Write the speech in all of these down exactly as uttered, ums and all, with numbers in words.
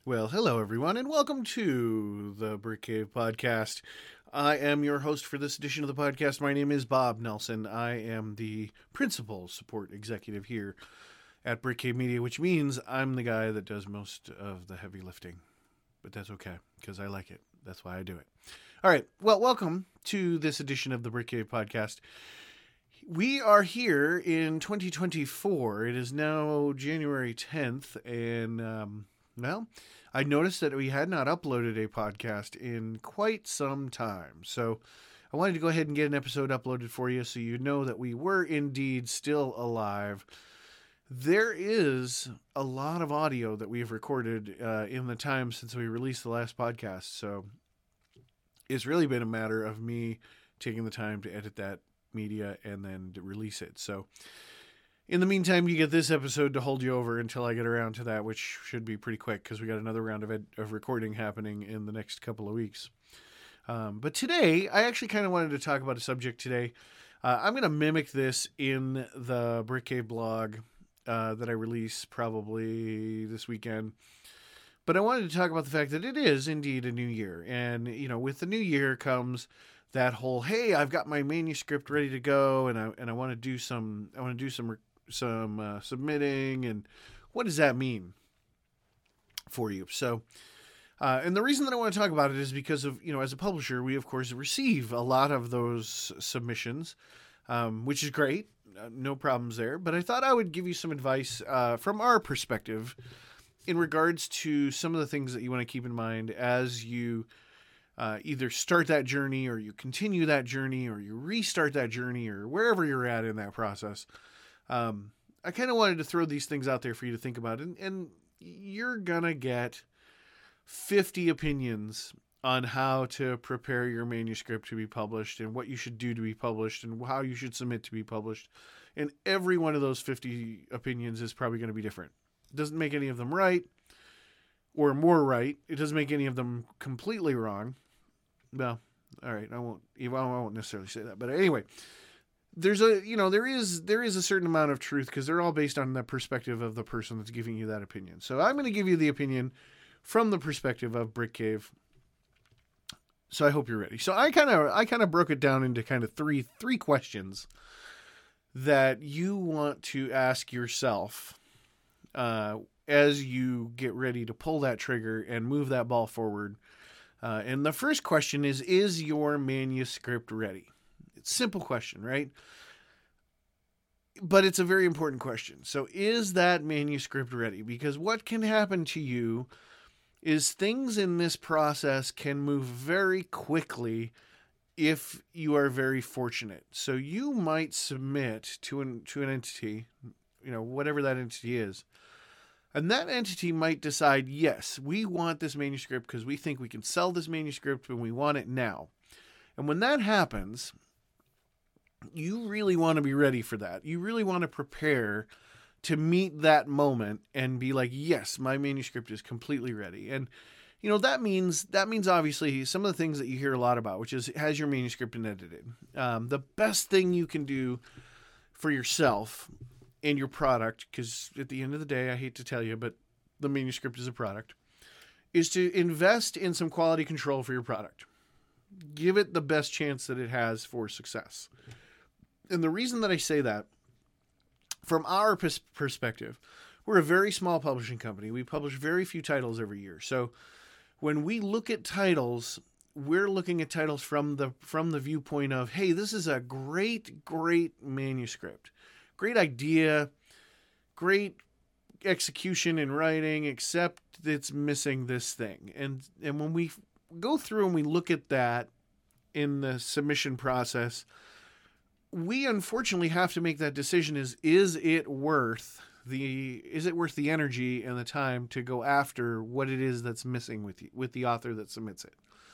Well, hello everyone, and welcome to the Brick Cave Podcast. I am your host for this edition of the podcast. My name is Bob Nelson. I am the principal support executive here at Brick Cave Media, which means I'm the guy that does most of the heavy lifting. But that's okay, because I like it. That's why I do it. All right, well, welcome to this edition of the Brick Cave Podcast. We are here in twenty twenty-four. It is now January tenth, and, um, well, I noticed that we had not uploaded a podcast in quite some time. So I wanted to go ahead and get an episode uploaded for you so you know that we were indeed still alive. There is a lot of audio that we've recorded uh, in the time since we released the last podcast. So it's really been a matter of me taking the time to edit that media and then to release it. So in the meantime, you get this episode to hold you over until I get around to that, which should be pretty quick because we got another round of ed- of recording happening in the next couple of weeks. Um, but today, I actually kind of wanted to talk about a subject today. Uh, I'm going to mimic this in the Brick Cave blog uh, that I release probably this weekend. But I wanted to talk about the fact that it is indeed a new year. And, you know, with the new year comes that whole, hey, I've got my manuscript ready to go and I and I want to do some I want to do some re- some uh, submitting, and what does that mean for you? So, uh, and the reason that I want to talk about it is because of, you know, as a publisher, we of course receive a lot of those submissions, um, which is great. Uh, no problems there. But I thought I would give you some advice uh, from our perspective in regards to some of the things that you want to keep in mind as you uh, either start that journey or you continue that journey or you restart that journey or wherever you're at in that process. Um, I kind of wanted to throw these things out there for you to think about, and, and you're gonna get fifty opinions on how to prepare your manuscript to be published and what you should do to be published and how you should submit to be published. And every one of those fifty opinions is probably going to be different. It doesn't make any of them right or more right. It doesn't make any of them completely wrong. Well, all right. I won't, I won't necessarily say that, but anyway, There's a, you know, there is, there is a certain amount of truth because they're all based on the perspective of the person that's giving you that opinion. So I'm going to give you the opinion from the perspective of Brick Cave. So I hope you're ready. So I kind of, I kind of broke it down into kind of three, three questions that you want to ask yourself, uh, as you get ready to pull that trigger and move that ball forward. Uh, and the first question is, is your manuscript ready? Simple question, right? But it's a very important question. So is that manuscript ready? Because what can happen to you is things in this process can move very quickly if you are very fortunate. So you might submit to an, to an entity, you know, whatever that entity is, and that entity might decide, yes, we want this manuscript because we think we can sell this manuscript and we want it now. And when that happens, you really want to be ready for that. You really want to prepare to meet that moment and be like, yes, my manuscript is completely ready. And, you know, that means, that means obviously some of the things that you hear a lot about, which is, has your manuscript been edited? Um, the best thing you can do for yourself and your product, because at the end of the day, I hate to tell you, but the manuscript is a product, is to invest in some quality control for your product. Give it the best chance that it has for success. And the reason that I say that, from our pers- perspective, we're a very small publishing company. We publish very few titles every year. So when we look at titles, we're looking at titles from the from the viewpoint of, hey, this is a great, great manuscript. Great idea, great execution in writing, except it's missing this thing. And and when we go through and we look at that in the submission process, we unfortunately have to make that decision is, is it worth the, is it worth the energy and the time to go after what it is that's missing with you, with the author that submits it?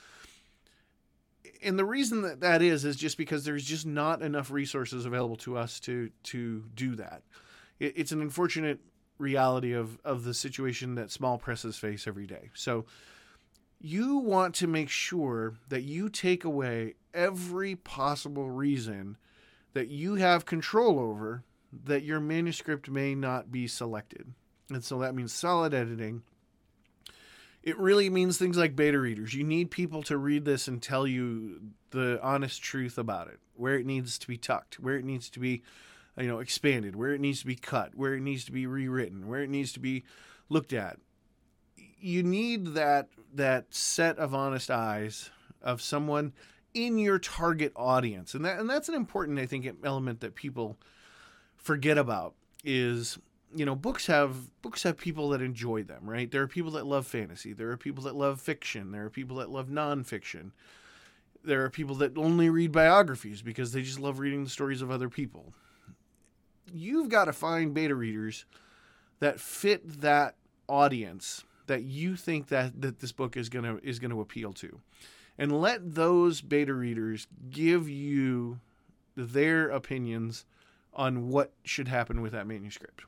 And the reason that that is, is just because there's just not enough resources available to us to, to do that. It, it's an unfortunate reality of, of the situation that small presses face every day. So you want to make sure that you take away every possible reason that you have control over that your manuscript may not be selected. And so that means solid editing. It really means things like beta readers. You need people to read this and tell you the honest truth about it, where it needs to be tucked, where it needs to be, you know, expanded, where it needs to be cut, where it needs to be rewritten, where it needs to be looked at. You need that that set of honest eyes of someone in your target audience. And that and that's an important, I think, element that people forget about is, you know, books have books have people that enjoy them, right? There are people that love fantasy. There are people that love fiction. There are people that love nonfiction. There are people that only read biographies because they just love reading the stories of other people. You've got to find beta readers that fit that audience that you think that, that this book is gonna is gonna appeal to. And let those beta readers give you their opinions on what should happen with that manuscript.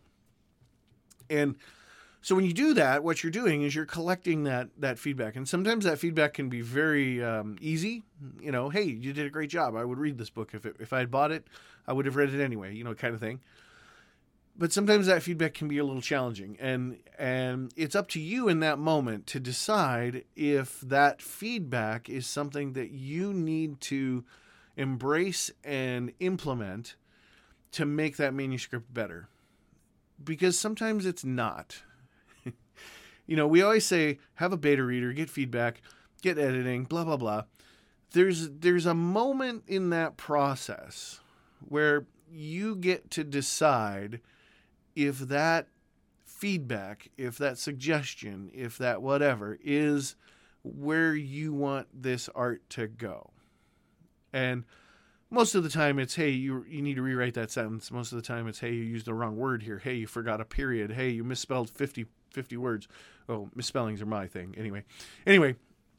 And so when you do that, what you're doing is you're collecting that that feedback. And sometimes that feedback can be very um, easy. You know, hey, you did a great job. I would read this book. If it, if I had bought it, I would have read it anyway, you know, kind of thing. But sometimes that feedback can be a little challenging. And, and it's up to you in that moment to decide if that feedback is something that you need to embrace and implement to make that manuscript better. Because sometimes it's not. You know, we always say, have a beta reader, get feedback, get editing, blah, blah, blah. There's, there's a moment in that process where you get to decide if that feedback, if that suggestion, if that whatever is where you want this art to go. And most of the time it's, hey, you you need to rewrite that sentence. Most of the time it's, hey, you used the wrong word here. Hey, you forgot a period. Hey, you misspelled fifty, fifty words. Oh, misspellings are my thing. Anyway, anyway.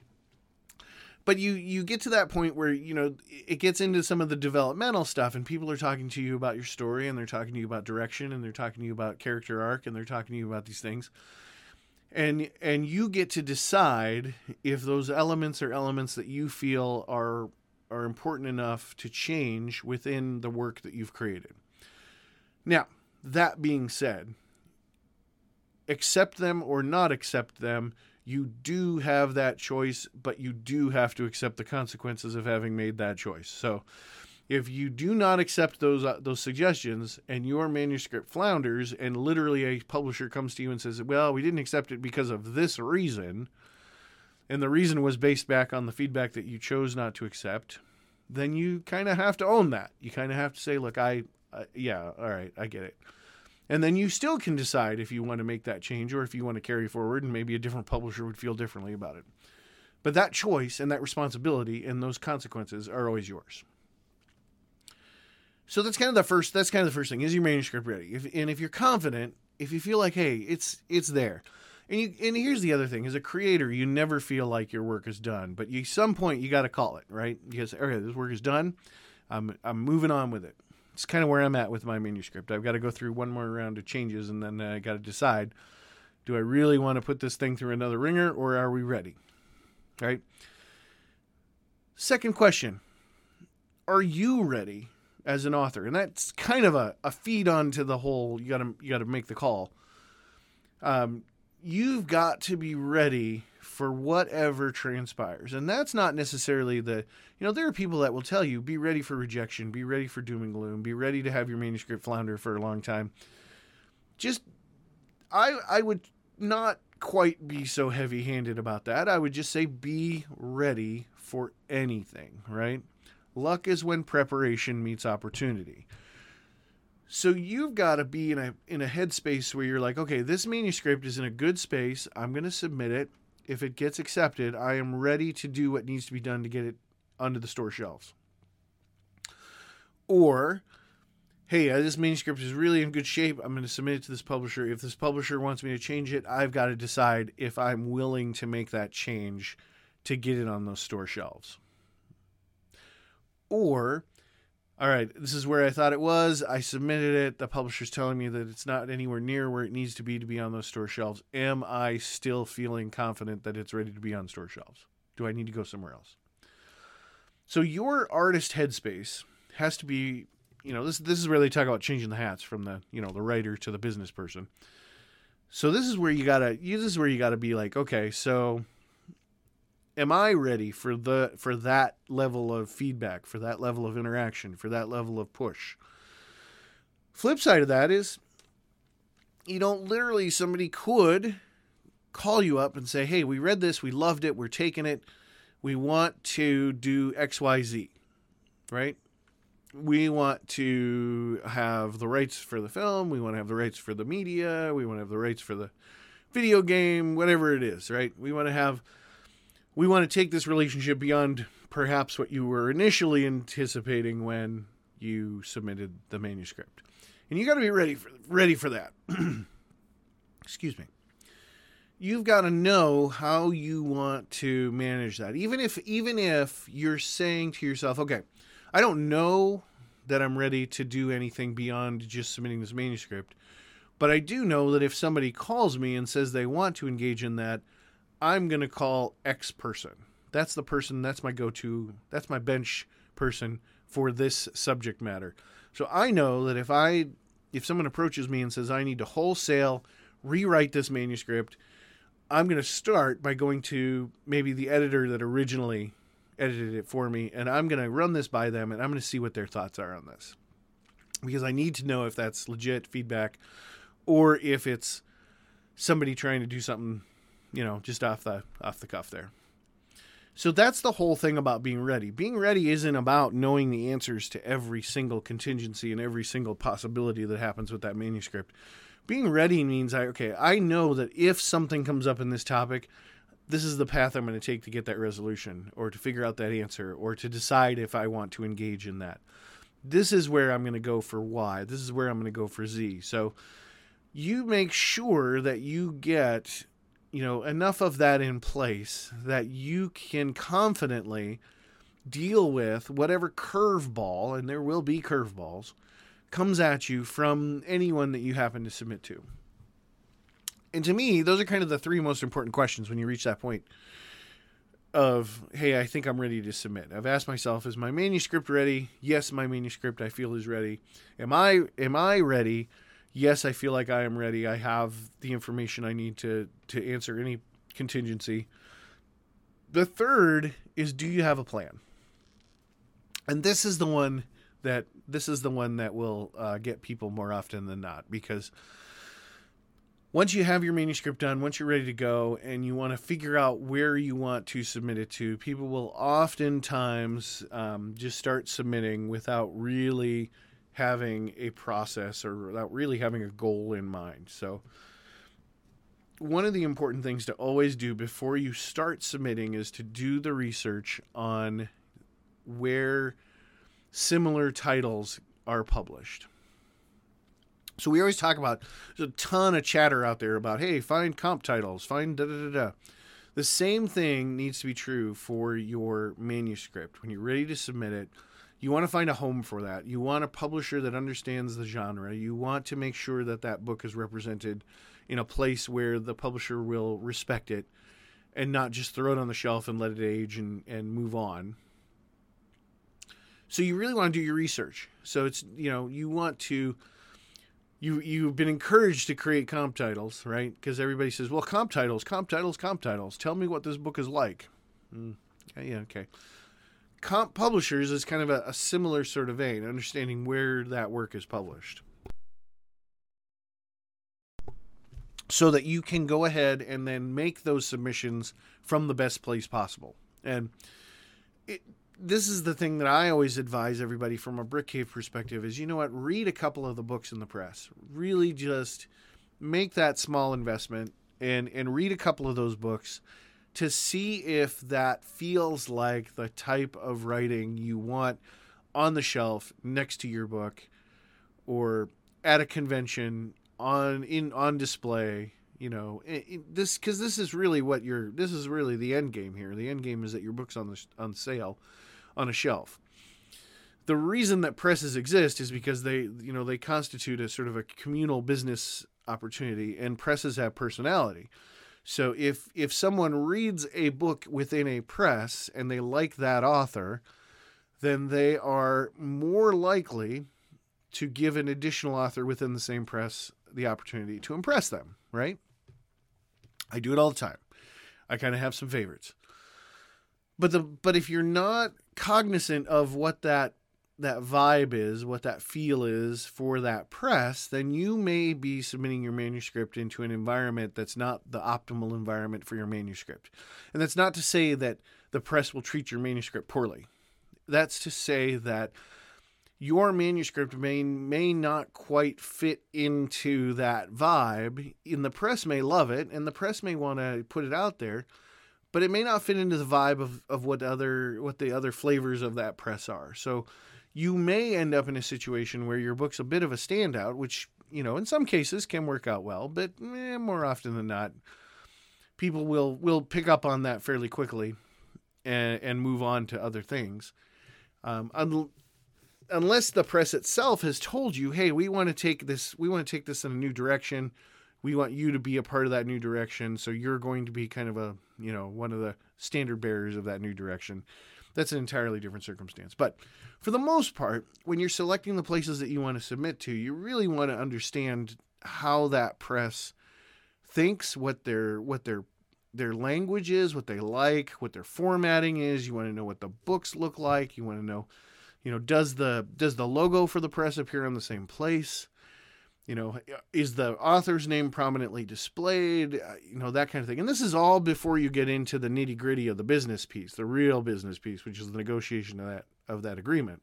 But you, you get to that point where, you know, it gets into some of the developmental stuff and people are talking to you about your story and they're talking to you about direction and they're talking to you about character arc and they're talking to you about these things. And and you get to decide if those elements are elements that you feel are are important enough to change within the work that you've created. Now, that being said, accept them or not accept them, you do have that choice, but you do have to accept the consequences of having made that choice. So if you do not accept those uh, those suggestions and your manuscript flounders and literally a publisher comes to you and says, well, we didn't accept it because of this reason, and the reason was based back on the feedback that you chose not to accept, then you kind of have to own that. You kind of have to say, look, I, uh, yeah, all right, I get it. And then you still can decide if you want to make that change or if you want to carry forward, and maybe a different publisher would feel differently about it. But that choice and that responsibility and those consequences are always yours. So that's kind of the first, that's kind of the first thing. Is your manuscript ready? If, and if you're confident, if you feel like, hey, it's, it's there. And you, and here's the other thing. As a creator, you never feel like your work is done, but you, at some point you got to call it, right? You say, okay, this work is done. I'm, I'm moving on with it. It's kind of where I'm at with my manuscript. I've got to go through one more round of changes, and then I got to decide, do I really want to put this thing through another ringer, or are we ready? All right. Second question, are you ready as an author? And that's kind of a, a feed on to the whole, you got to you got to make the call. Um, you've got to be ready for whatever transpires. And that's not necessarily the, you know, there are people that will tell you, be ready for rejection, be ready for doom and gloom, be ready to have your manuscript flounder for a long time. Just, I, I would not quite be so heavy-handed about that. I would just say be ready for anything, right? Luck is when preparation meets opportunity. So you've got to be in a, in a headspace where you're like, okay, this manuscript is in a good space. I'm going to submit it. If it gets accepted, I am ready to do what needs to be done to get it onto the store shelves. Or, hey, this manuscript is really in good shape. I'm going to submit it to this publisher. If this publisher wants me to change it, I've got to decide if I'm willing to make that change to get it on those store shelves. Or, all right, this is where I thought it was. I submitted it. The publisher's telling me that it's not anywhere near where it needs to be to be on those store shelves. Am I still feeling confident that it's ready to be on store shelves? Do I need to go somewhere else? So your artist headspace has to be, you know, this this is where they talk about changing the hats from the, you know, the writer to the business person. So this is where you gotta, this is where you gotta be like, okay, so am I ready for the for that level of feedback, for that level of interaction, for that level of push? Flip side of that is, you know, literally somebody could call you up and say, hey, we read this, we loved it, we're taking it, we want to do X Y Z, right? We want to have the rights for the film, we want to have the rights for the media, we want to have the rights for the video game, whatever it is, right? We want to have, we want to take this relationship beyond perhaps what you were initially anticipating when you submitted the manuscript. And you got to be ready for ready for that. Excuse me. You've got to know how you want to manage that. Even if even if you're saying to yourself, okay, I don't know that I'm ready to do anything beyond just submitting this manuscript, but I do know that if somebody calls me and says they want to engage in that, I'm going to call X person. That's the person, that's my go-to, that's my bench person for this subject matter. So I know that if I, if someone approaches me and says I need to wholesale rewrite this manuscript, I'm going to start by going to maybe the editor that originally edited it for me, and I'm going to run this by them, and I'm going to see what their thoughts are on this. Because I need to know if that's legit feedback or if it's somebody trying to do something, you know, just off the off the cuff there. So that's the whole thing about being ready. Being ready isn't about knowing the answers to every single contingency and every single possibility that happens with that manuscript. Being ready means, I okay, I know that if something comes up in this topic, this is the path I'm going to take to get that resolution or to figure out that answer or to decide if I want to engage in that. This is where I'm going to go for Y. This is where I'm going to go for Z. So you make sure that you get, you know, enough of that in place that you can confidently deal with whatever curveball, and there will be curveballs, comes at you from anyone that you happen to submit to. And to me, those are kind of the three most important questions when you reach that point of, hey, I think I'm ready to submit. I've asked myself, is my manuscript ready? Yes, my manuscript I feel is ready. Am I am I ready? Yes, I feel like I am ready. I have the information I need to, to answer any contingency. The third is, do you have a plan? And this is the one that this is the one that will uh, get people more often than not, because once you have your manuscript done, once you're ready to go and you want to figure out where you want to submit it to, people will oftentimes um, just start submitting without really having a process or without really having a goal in mind. So one of the important things to always do before you start submitting is to do the research on where similar titles are published. So we always talk about, there's a ton of chatter out there about, hey, find comp titles, find da da da da. The same thing needs to be true for your manuscript. When you're ready to submit it, you want to find a home for that. You want a publisher that understands the genre. You want to make sure that that book is represented in a place where the publisher will respect it and not just throw it on the shelf and let it age and, and move on. So you really want to do your research. So it's, you know, you want to, you, you've been encouraged to create comp titles, right? Because everybody says, well, comp titles, comp titles, comp titles. Tell me what this book is like. Mm, yeah, okay. Comp publishers is kind of a, a similar sort of vein, understanding where that work is published, so that you can go ahead and then make those submissions from the best place possible. And it, this is the thing that I always advise everybody from a Brick Cave perspective is, you know what, read a couple of the books in the press. Really just make that small investment and, and read a couple of those books to see if that feels like the type of writing you want on the shelf next to your book or at a convention on in on display. You know, it, it, this because this is really what you're. This is really the end game here. The end game is that your book's on the on sale, on a shelf. The reason that presses exist is because they, you know, they constitute a sort of a communal business opportunity, and presses have personality. So if if someone reads a book within a press and they like that author, then they are more likely to give an additional author within the same press the opportunity to impress them, right? I do it all the time. I kind of have some favorites. But the but if you're not cognizant of what that that vibe is, what that feel is for that press, then you may be submitting your manuscript into an environment that's not the optimal environment for your manuscript. And that's not to say that the press will treat your manuscript poorly. That's to say that your manuscript may may not quite fit into that vibe, and the press may love it, and the press may want to put it out there, but it may not fit into the vibe of, of what other what the other flavors of that press are. So you may end up in a situation where your book's a bit of a standout, which, you know, in some cases can work out well, but eh, more often than not, people will, will pick up on that fairly quickly and, and move on to other things. Um, un- unless the press itself has told you, hey, we want to take this, we want to take this in a new direction. We want you to be a part of that new direction. So you're going to be kind of a, you know, one of the standard bearers of that new direction. That's an entirely different circumstance. But for the most part, when you're selecting the places that you want to submit to, you really want to understand how that press thinks, what their what their their language is, what they like, what their formatting is. You want to know what the books look like. You want to know, you know, does the does the logo for the press appear on the same place? You know, is the author's name prominently displayed? Uh, you know, that kind of thing. And this is all before you get into the nitty gritty of the business piece, the real business piece, which is the negotiation of that, of that agreement.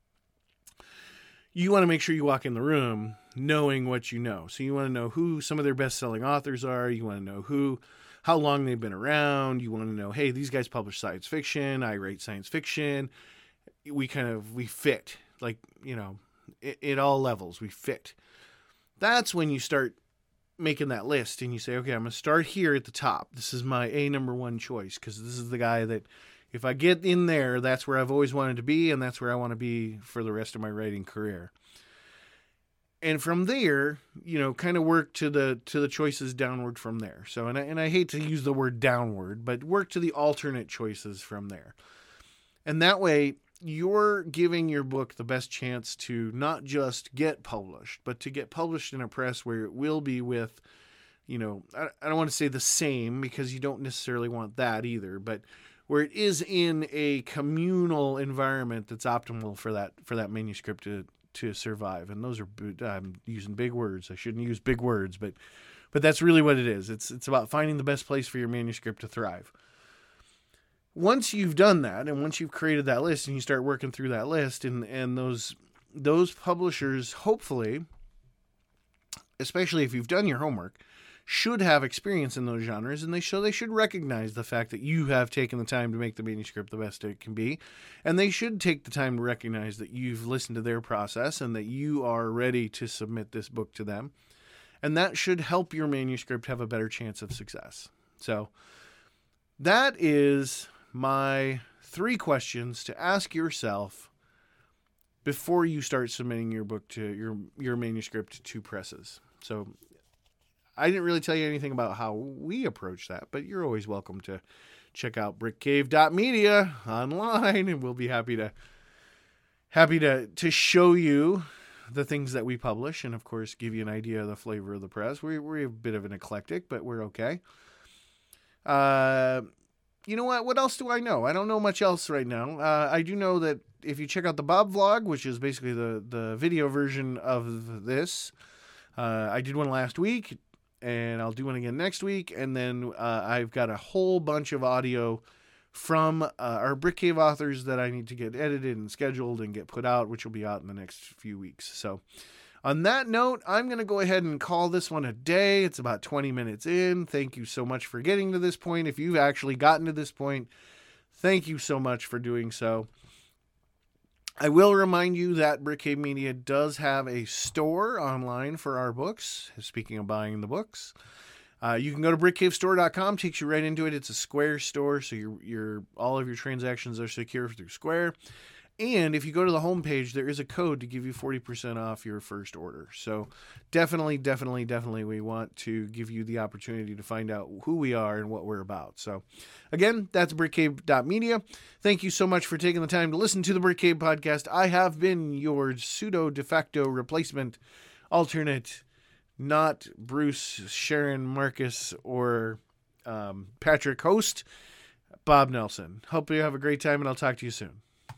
You want to make sure you walk in the room knowing what you know. So you want to know who some of their best-selling authors are. You want to know who, how long they've been around. You want to know, hey, these guys publish science fiction. I write science fiction. We kind of, we fit. Like, you know, it, it all levels. We fit. That's when you start making that list and you say, okay, I'm going to start here at the top. This is my A number one choice because this is the guy that if I get in there, that's where I've always wanted to be, and that's where I want to be for the rest of my writing career. And from there, you know, kind of work to the to the choices downward from there. So, and I, and I hate to use the word downward, but work to the alternate choices from there. And that way, you're giving your book the best chance to not just get published, but to get published in a press where it will be with, you know, I, I don't want to say the same because you don't necessarily want that either, but where it is in a communal environment that's optimal for that, for that manuscript to, to survive. And those are, I'm using big words. I shouldn't use big words, but, but that's really what it is. It's, it's about finding the best place for your manuscript to thrive. Once you've done that, and once you've created that list and you start working through that list, and, and those those publishers, hopefully, especially if you've done your homework, should have experience in those genres, and they show they should recognize the fact that you have taken the time to make the manuscript the best it can be, and they should take the time to recognize that you've listened to their process and that you are ready to submit this book to them, and that should help your manuscript have a better chance of success. So that is my three questions to ask yourself before you start submitting your book to your, your manuscript to presses. So I didn't really tell you anything about how we approach that, but you're always welcome to check out brick cave dot media online, and we'll be happy to, happy to, to show you the things that we publish. And of course, give you an idea of the flavor of the press. We're, we're a bit of an eclectic, but we're okay. Uh, You know what? What else do I know? I don't know much else right now. Uh, I do know that if you check out the Bob vlog, which is basically the, the video version of this, uh, I did one last week, and I'll do one again next week. And then uh, I've got a whole bunch of audio from uh, our Brick Cave authors that I need to get edited and scheduled and get put out, which will be out in the next few weeks. So on that note, I'm going to go ahead and call this one a day. It's about twenty minutes in. Thank you so much for getting to this point. If you've actually gotten to this point, thank you so much for doing so. I will remind you that Brick Cave Media does have a store online for our books. Speaking of buying the books, uh, you can go to brick cave store dot com. Takes you right into it. It's a Square store, so your your all of your transactions are secure through Square. And if you go to the homepage, there is a code to give you forty percent off your first order. So definitely, definitely, definitely we want to give you the opportunity to find out who we are and what we're about. So again, that's brick cave dot media. Thank you so much for taking the time to listen to the Brick Cave podcast. I have been your pseudo de facto replacement alternate not Bruce, Sharon, Marcus, or um, Patrick, host Bob Nelson. Hope you have a great time, and I'll talk to you soon.